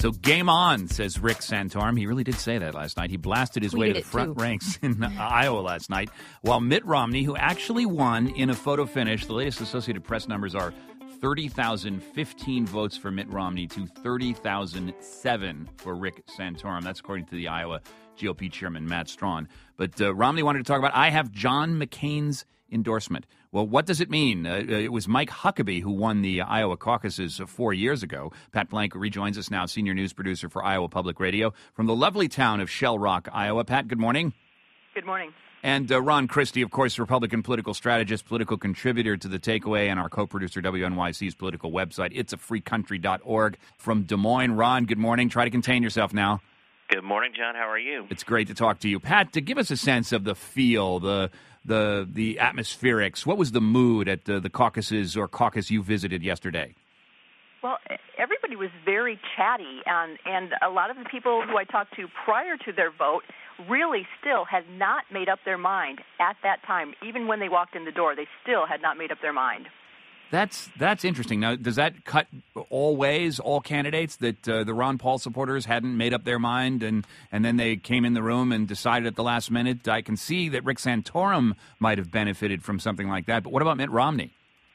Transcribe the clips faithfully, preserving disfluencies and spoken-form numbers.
So game on, says Rick Santorum. He really did say that last night. He blasted his Tweeted way to the it, front too. ranks in Iowa last night, while Mitt Romney, who actually won in a photo finish, the latest Associated Press numbers are thirty thousand fifteen votes for Mitt Romney to thirty thousand seven for Rick Santorum. That's according to the Iowa G O P chairman, Matt Strawn. But uh, Romney wanted to talk about, I have John McCain's endorsement. Well, what does it mean? Uh, it was Mike Huckabee who won the Iowa caucuses uh, four years ago. Pat Blank rejoins us now, senior news producer for Iowa Public Radio from the lovely town of Shell Rock, Iowa. Pat, good morning. Good morning. And uh, Ron Christie, of course, Republican political strategist, political contributor to The Takeaway, and our co-producer, W N Y C's political website, its a free country dot org from Des Moines. Ron, good morning. Try to contain yourself now. Good morning, John. How are you? It's great to talk to you. Pat, to give us a sense of the feel, the the the atmospherics, what was the mood at the, the caucuses or caucus you visited yesterday? Well, everybody was very chatty, and, and a lot of the people who I talked to prior to their vote really still had not made up their mind at that time. Even when they walked in the door, they still had not made up their mind. That's that's interesting. Now, does that cut all ways, all candidates, that uh, the Ron Paul supporters hadn't made up their mind and, and then they came in the room and decided at the last minute? I can see that Rick Santorum might have benefited from something like that, but what about Mitt Romney?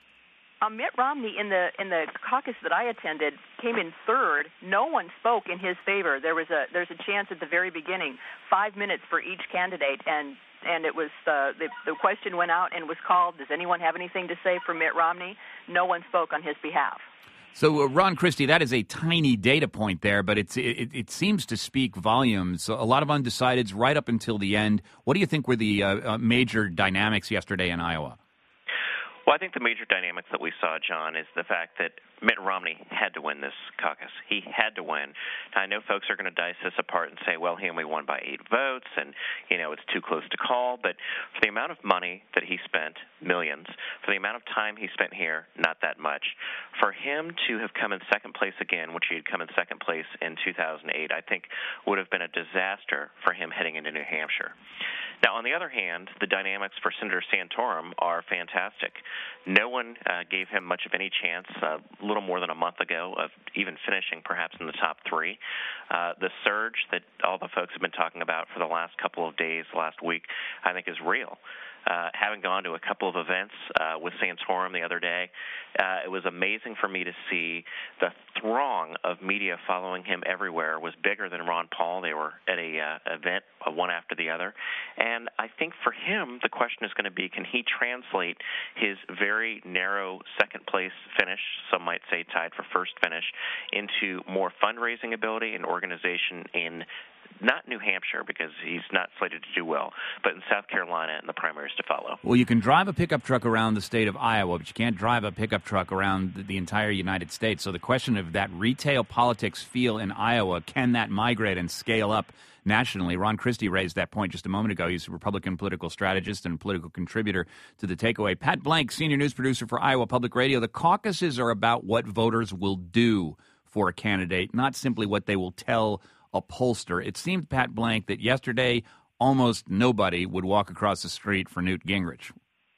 Uh, Mitt Romney, in the in the caucus that I attended, came in third. No one spoke in his favor. There was a there's a chance at the very beginning, five minutes for each candidate, and and it was uh, the the question went out and was called. Does anyone have anything to say for Mitt Romney? No one spoke on his behalf. So, uh, Ron Christie, that is a tiny data point there, but it's it, it seems to speak volumes. A lot of undecideds right up until the end. What do you think were the uh, uh, major dynamics yesterday in Iowa? Well, I think the major dynamics that we saw, John, is the fact that Mitt Romney had to win this caucus. He had to win. Now, I know folks are going to dice this apart and say, well, he only won by eight votes, and, you know, it's too close to call. But for the amount of money that he spent, millions, for the amount of time he spent here, not that much. For him to have come in second place again, which he had come in second place in two thousand eight, I think would have been a disaster for him heading into New Hampshire. Now, on the other hand, the dynamics for Senator Santorum are fantastic. No one uh, gave him much of any chance uh, a little more than a month ago of even finishing perhaps in the top three. Uh, the surge that all the folks have been talking about for the last couple of days, last week, I think is real. Uh, having gone to a couple of events uh, with Santorum the other day, uh, it was amazing for me to see the throng of media following him everywhere was bigger than Ron Paul. They were at a uh, event, uh, one after the other. And I think for him, the question is going to be, can he translate his very narrow second place finish, some might say tied for first finish, into more fundraising ability and organization in not New Hampshire, because he's not slated to do well, but in South Carolina and the primaries to follow. Well, you can drive a pickup truck around the state of Iowa, but you can't drive a pickup truck around the, the entire United States. So the question of that retail politics feel in Iowa, can that migrate and scale up nationally? Ron Christie raised that point just a moment ago. He's a Republican political strategist and political contributor to The Takeaway. Pat Blank, senior news producer for Iowa Public Radio. The caucuses are about what voters will do for a candidate, not simply what they will tell a pollster. It seemed, Pat Blank, that yesterday almost nobody would walk across the street for Newt Gingrich.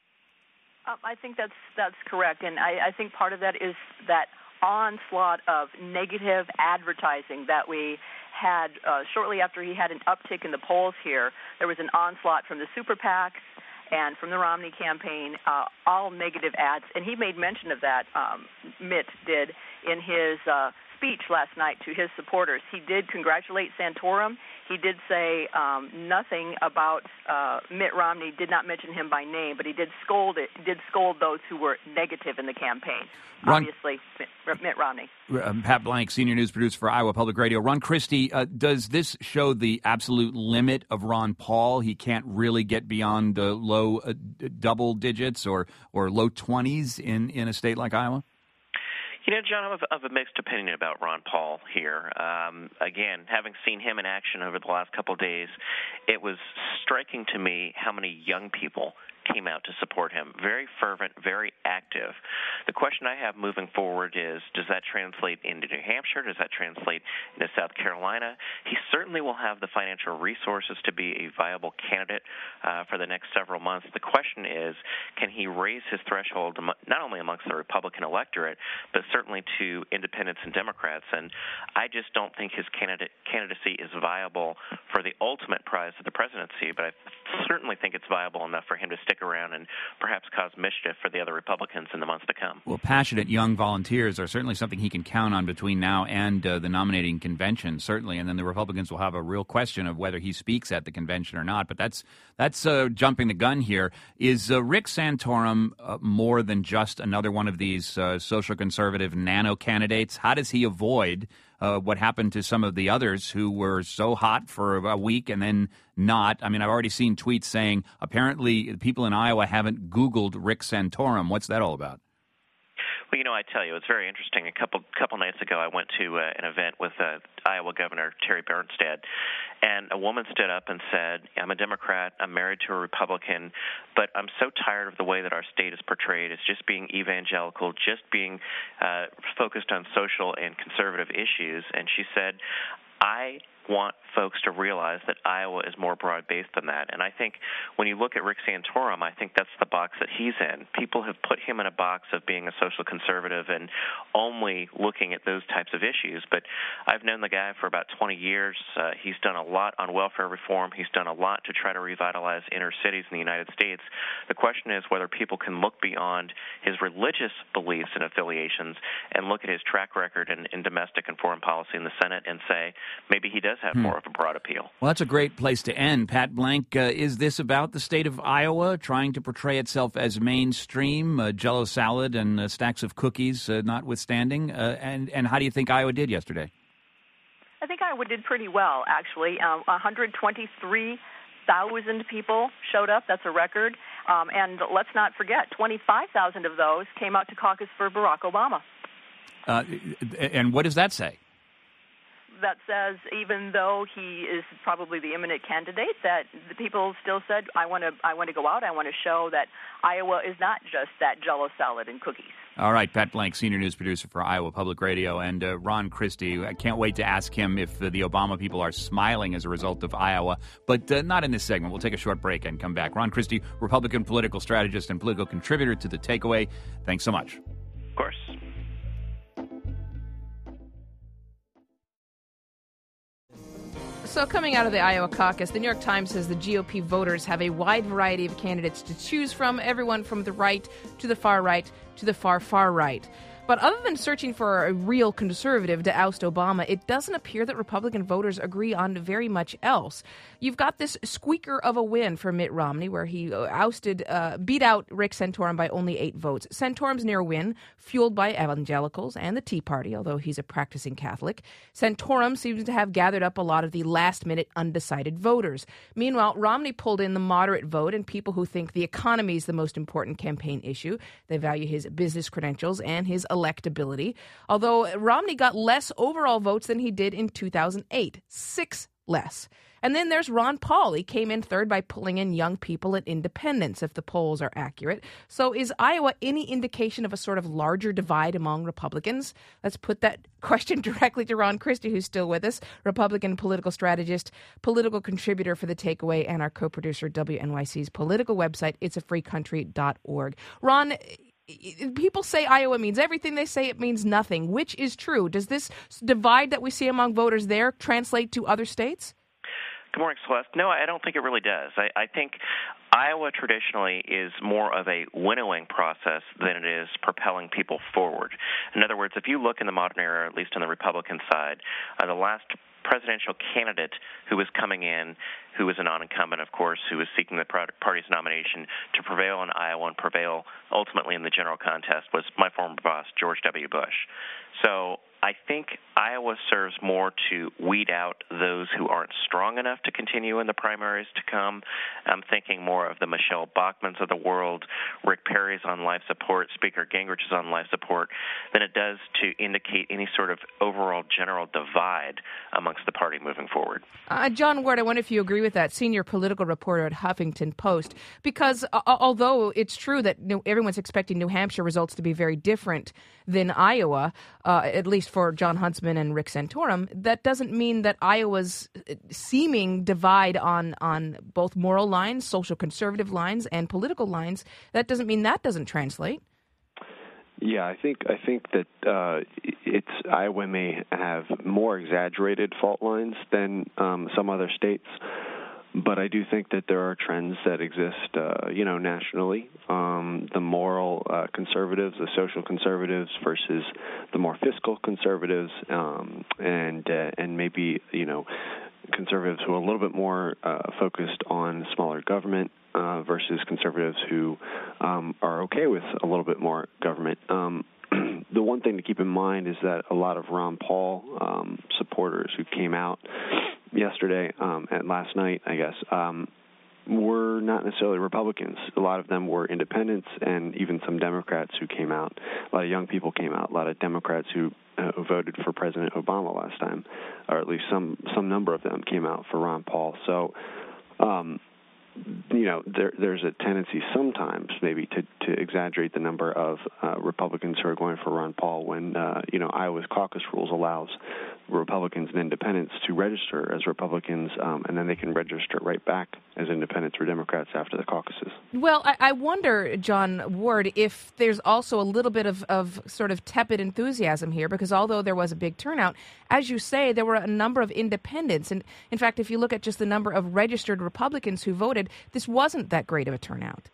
Um, I think that's that's correct, and I, I think part of that is that onslaught of negative advertising that we had uh, shortly after he had an uptick in the polls here. There was an onslaught from the super PACs and from the Romney campaign, uh, all negative ads, and he made mention of that, um, Mitt did, in his uh, speech last night to his supporters. He did congratulate Santorum. He did say um, nothing about uh, Mitt Romney, did not mention him by name, but he did scold it, did scold those who were negative in the campaign. Ron, Obviously, Mitt Romney. Uh, Pat Blank, senior news producer for Iowa Public Radio. Ron Christie, uh, does this show the absolute limit of Ron Paul? He can't really get beyond uh, low uh, double digits or, or low twenties in, in a state like Iowa? You know, John, I'm of, of a mixed opinion about Ron Paul here. Um, again, having seen him in action over the last couple of days, it was striking to me how many young people came out to support him. Very fervent, very active. The question I have moving forward is, does that translate into New Hampshire? Does that translate into South Carolina? He certainly will have the financial resources to be a viable candidate uh, for the next several months. The question is, can he raise his threshold not only amongst the Republican electorate, but certainly to independents and Democrats? And I just don't think his candidate candidacy is viable for the ultimate prize of the presidency, but I certainly think it's viable enough for him to stick around and perhaps cause mischief for the other Republicans in the months to come. Well, passionate young volunteers are certainly something he can count on between now and uh, the nominating convention, certainly, and then the Republicans will have a real question of whether he speaks at the convention or not. But that's that's uh, jumping the gun here. Is uh, Rick Santorum uh, more than just another one of these uh, social conservative nano candidates? How does he avoid Uh, what happened to some of the others who were so hot for a week and then not? I mean, I've already seen tweets saying apparently people in Iowa haven't Googled Rick Santorum. What's that all about? Well, you know, I tell you, it's very interesting. A couple couple nights ago, I went to uh, an event with uh, Iowa Governor Terry Bernstein, and a woman stood up and said, I'm a Democrat, I'm married to a Republican, but I'm so tired of the way that our state is portrayed as just being evangelical, just being uh, focused on social and conservative issues. And she said, I want folks to realize that Iowa is more broad-based than that. And I think when you look at Rick Santorum, I think that's the box that he's in. People have put him in a box of being a social conservative and only looking at those types of issues. But I've known the guy for about twenty years. Uh, he's done a lot on welfare reform. He's done a lot to try to revitalize inner cities in the United States. The question is whether people can look beyond his religious beliefs and affiliations and look at his track record in, in domestic and foreign policy in the Senate and say maybe he does have hmm. more of a broad appeal. Well, that's a great place to end. Pat Blank, uh, is this about the state of Iowa trying to portray itself as mainstream, uh, Jell-O salad and uh, stacks of cookies uh, notwithstanding? Uh, and, and how do you think Iowa did yesterday? I think Iowa did pretty well, actually. Um, one hundred twenty-three thousand people showed up. That's a record. Um, and let's not forget, twenty-five thousand of those came out to caucus for Barack Obama. Uh, and what does that say? That says even though he is probably the imminent candidate, that the people still said, I want to I want to go out, I want to show that Iowa is not just that Jell-O salad and cookies. All right, Pat Blank, senior news producer for Iowa Public Radio, and uh, Ron Christie. I can't wait to ask him if uh, the Obama people are smiling as a result of Iowa, but uh, not in this segment. We'll take a short break and come back. Ron Christie, Republican political strategist and political contributor to The Takeaway. Thanks so much. Of course. So coming out of the Iowa caucus, the New York Times says the G O P voters have a wide variety of candidates to choose from, everyone from the right to the far right to the far, far right. But other than searching for a real conservative to oust Obama, it doesn't appear that Republican voters agree on very much else. You've got this squeaker of a win for Mitt Romney, where he ousted, uh, beat out Rick Santorum by only eight votes. Santorum's near win, fueled by evangelicals and the Tea Party, although he's a practicing Catholic. Santorum seems to have gathered up a lot of the last-minute undecided voters. Meanwhile, Romney pulled in the moderate vote and people who think the economy is the most important campaign issue. They value his business credentials and his electability, although Romney got less overall votes than he did in two thousand eight, six less. And then there's Ron Paul. He came in third by pulling in young people and independents, if the polls are accurate. So is Iowa any indication of a sort of larger divide among Republicans? Let's put that question directly to Ron Christie, who's still with us, Republican political strategist, political contributor for The Takeaway, and our co-producer, W N Y C's political website, it's a free country dot org. Ron, people say Iowa means everything. They say it means nothing. Which is true? Does this divide that we see among voters there translate to other states? Good morning, Celeste. No, I don't think it really does. I, I think Iowa traditionally is more of a winnowing process than it is propelling people forward. In other words, if you look in the modern era, at least on the Republican side, uh, the last presidential candidate who was coming in, who was a non-incumbent, of course, who was seeking the party's nomination to prevail in Iowa and prevail ultimately in the general contest was my former boss, George W. Bush. So I think Iowa serves more to weed out those who aren't strong enough to continue in the primaries to come. I'm thinking more of the Michelle Bachmans of the world, Rick Perry's on life support, Speaker Gingrich is on life support, than it does to indicate any sort of overall general divide amongst the party moving forward. Uh, John Ward, I wonder if you agree with that, senior political reporter at Huffington Post, because uh, although it's true that you know, everyone's expecting New Hampshire results to be very different than Iowa, uh, at least for John Huntsman and Rick Santorum, that doesn't mean that Iowa's seeming divide on, on both moral lines, social conservative lines, and political lines, that doesn't mean that doesn't translate. Yeah, I think I think that uh, it's Iowa may have more exaggerated fault lines than um, some other states, but I do think that there are trends that exist, uh, you know, nationally. Um, the moral uh, conservatives, the social conservatives versus the more fiscal conservatives, um, and uh, and maybe you know conservatives who are a little bit more uh, focused on smaller government. Uh, versus conservatives who um, are okay with a little bit more government. Um, the one thing to keep in mind is that a lot of Ron Paul um, supporters who came out yesterday um, and last night, I guess, um, were not necessarily Republicans. A lot of them were independents and even some Democrats who came out. A lot of young people came out. A lot of Democrats who, uh, who voted for President Obama last time, or at least some, some number of them came out for Ron Paul. So, um, you know, there, there's a tendency sometimes maybe to, to exaggerate the number of uh, Republicans who are going for Ron Paul when, uh, you know, Iowa's caucus rules allows Republicans and independents to register as Republicans, um, and then they can register right back as independents or Democrats after the caucuses. Well, I, I wonder, John Ward, if there's also a little bit of, of sort of tepid enthusiasm here, because although there was a big turnout, as you say, there were a number of independents. And in fact, if you look at just the number of registered Republicans who voted, this wasn't that great of a turnout.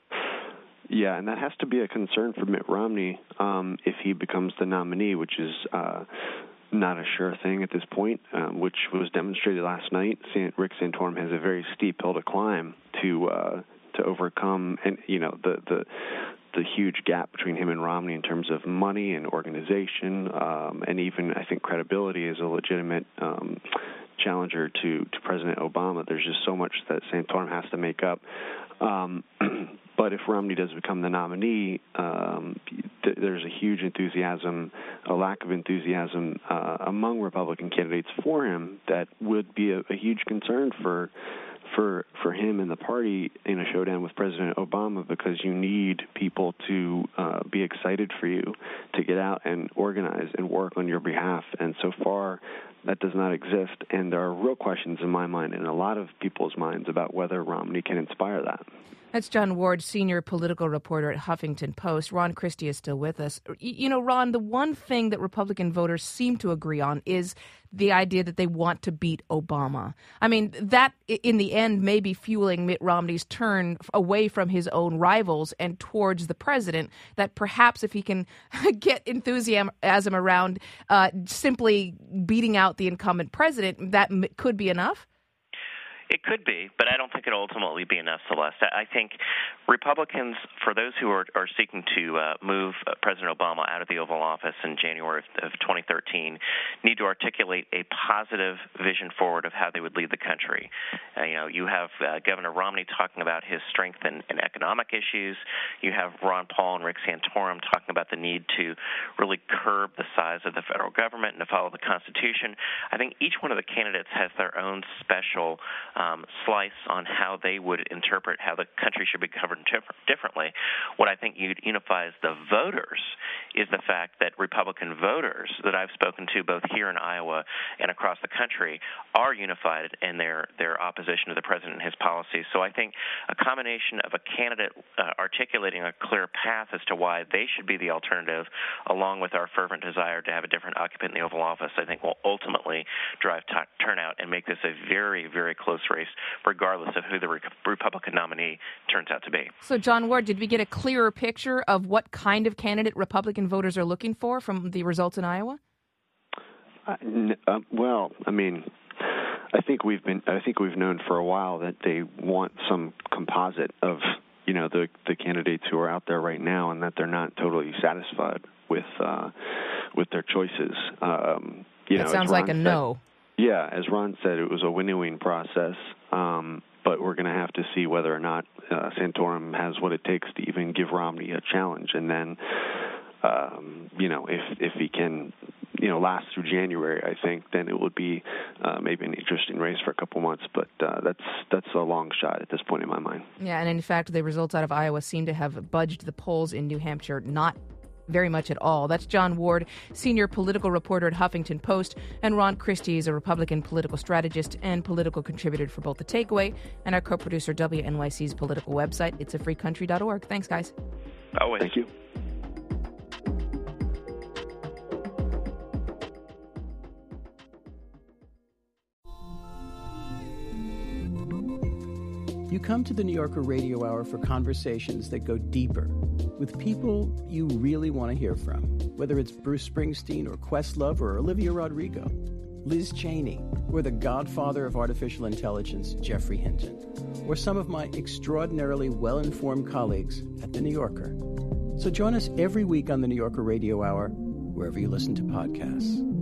Yeah, and that has to be a concern for Mitt Romney um, if he becomes the nominee, which is uh, not a sure thing at this point, um, which was demonstrated last night. Rick Santorum has a very steep hill to climb to uh, to overcome, and you know the the the huge gap between him and Romney in terms of money and organization, um, and even I think credibility as a legitimate um, challenger to, to President Obama. There's just so much that Santorum has to make up. Um, but if Romney does become the nominee, um, th- there's a huge enthusiasm, a lack of enthusiasm uh, among Republican candidates for him that would be a, a huge concern for for for him and the party in a showdown with President Obama, because you need people to uh, be excited for you to get out and organize and work on your behalf. And so far, that does not exist, and there are real questions in my mind and a lot of people's minds about whether Romney can inspire that. That's John Ward, senior political reporter at Huffington Post. Ron Christie is still with us. You know, Ron, the one thing that Republican voters seem to agree on is the idea that they want to beat Obama. I mean, that in the end may be fueling Mitt Romney's turn away from his own rivals and towards the president, that perhaps if he can get enthusiasm around uh, simply beating out the incumbent president, that could be enough. It could be, but I don't think it'll ultimately be enough, Celeste. I think Republicans, for those who are, are seeking to uh, move uh, President Obama out of the Oval Office in January of, of twenty thirteen, need to articulate a positive vision forward of how they would lead the country. Uh, you know, you have uh, Governor Romney talking about his strength in, in economic issues. You have Ron Paul and Rick Santorum talking about the need to really curb the size of the federal government and to follow the Constitution. I think each one of the candidates has their own special Um, slice on how they would interpret how the country should be governed differently. What I think unifies the voters is the fact that Republican voters that I've spoken to both here in Iowa and across the country are unified in their, their opposition to the president and his policies. So I think a combination of a candidate uh, articulating a clear path as to why they should be the alternative, along with our fervent desire to have a different occupant in the Oval Office, I think will ultimately drive t- turnout and make this a very, very close race, regardless of who the Re- Republican nominee turns out to be. So, John Ward, did we get a clearer picture of what kind of candidate Republican voters are looking for from the results in Iowa? Uh, n- uh, well, I mean, I think we've been. I think we've known for a while that they want some composite of, you know, the the candidates who are out there right now, and that they're not totally satisfied with uh, with their choices. Um, you that know, sounds like a said, no. Yeah, as Ron said, it was a winnowing process, um, but we're going to have to see whether or not uh, Santorum has what it takes to even give Romney a challenge, and then, um, you know, if if he can, you know, last through January, I think then it would be uh, maybe an interesting race for a couple months, but uh, that's that's a long shot at this point in my mind. Yeah, and in fact, the results out of Iowa seem to have budged the polls in New Hampshire not very much at all. That's John Ward, senior political reporter at Huffington Post, and Ron Christie is a Republican political strategist and political contributor for both The Takeaway and our co-producer W N Y C's political website, its a free country dot org. Thanks, guys. Always. Thank you. You come to the New Yorker Radio Hour for conversations that go deeper with people you really want to hear from, whether it's Bruce Springsteen or Questlove or Olivia Rodrigo, Liz Cheney, or the godfather of artificial intelligence, Jeffrey Hinton, or some of my extraordinarily well-informed colleagues at The New Yorker. So join us every week on the New Yorker Radio Hour, wherever you listen to podcasts.